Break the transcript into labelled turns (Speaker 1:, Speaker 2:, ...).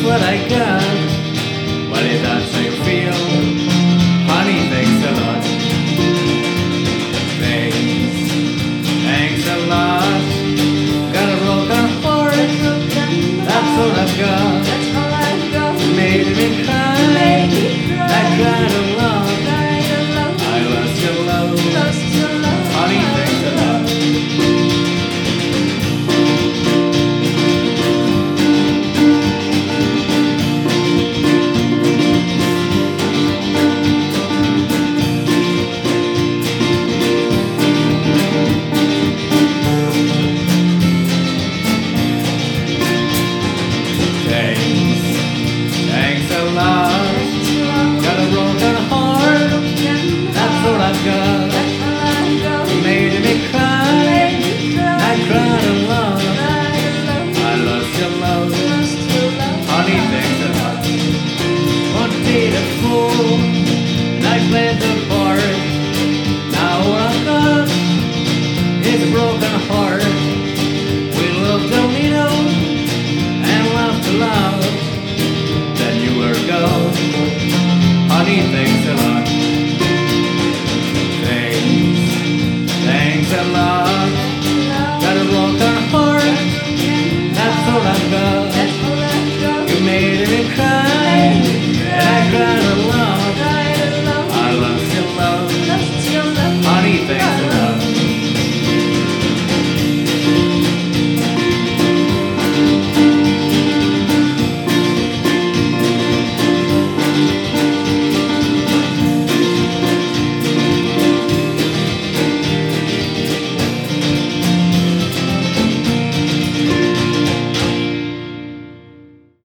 Speaker 1: what I got. Well, if that's how you feel, honey, thanks a lot. Thanks a lot. Got a broken heart, that's all I've got. Made me cry, I cried alone. I lost your love, honey, thanks a lot. Thanks a lot. Got a broken heart, that's all I've got. Made me cry, I cried alone. I lost your love, honey, thanks a lot. One day the fool, and I played the part. Now all I've got is a broken heart. We loved a little and laughed aloud. Then you were gone, honey, thanks a lot. Thanks a lot. Got a broken heart, that's all I've got.